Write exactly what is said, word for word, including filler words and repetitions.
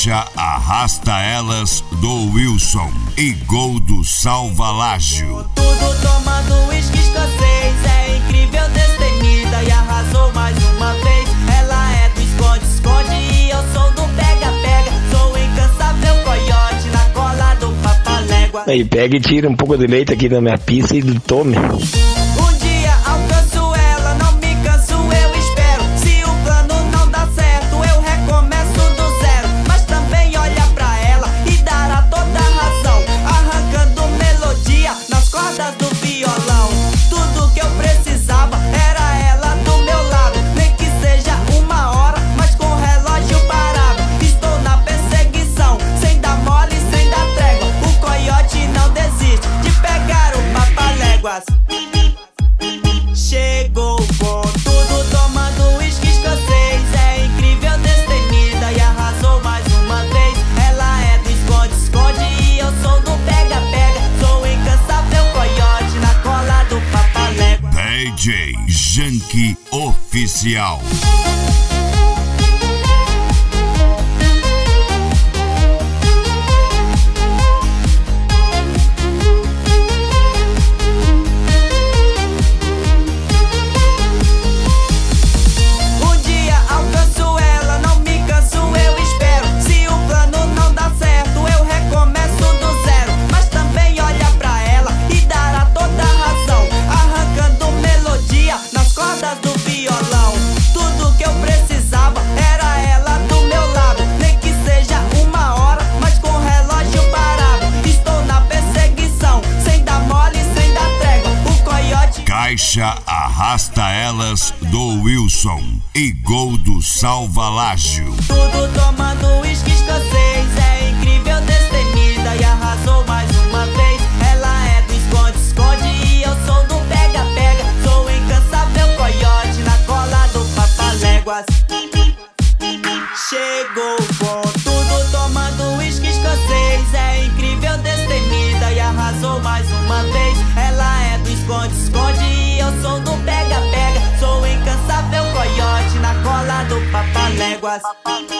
Caixa Arrasta Elas do Wilson e gol do Salvalágio. Tudo tomando uísque escocês, é incrível, destemida e arrasou mais uma vez. Ela é do esconde-esconde e eu sou do pega-pega. Sou incansável coiote na cola do papalégua. Aí pega e tira um pouco de leite aqui da minha pizza e tome. Um dia alcanço ela, não me canso, eu espero. Se o plano não dá certo, eu recomeço do zero. Mas também olha pra ela e dará toda a razão, arrancando melodia nas cordas do violão. Tudo que eu precisava era ela do meu lado, nem que seja uma hora, mas com o relógio parado. Estou na perseguição, sem dar mole, sem dar trégua. O coiote não desiste de pegar o papaléguas. Chegou com tudo tomando uísque escocês, é incrível, destemida e arrasou mais uma vez. Ela é do esconde-esconde e eu sou do pega-pega. Sou incansável coiote na cola do papalégua. D J Junkie Oficial. Caixa Arrasta Elas do Wilson e gol do Salvalágio. Tudo tomando uísque escocês, é incrível, destemida e arrasou mais uma vez. Ela é do esconde-esconde e eu sou do pega-pega. Sou incansável coiote na cola do papaléguas. Chegou com tudo tomando uísque escocês, é incrível, destemida e arrasou mais uma vez. Ela é do esconde-esconde e eu sou do pega-pega. Sou incansável coiote na cola do papaléguas.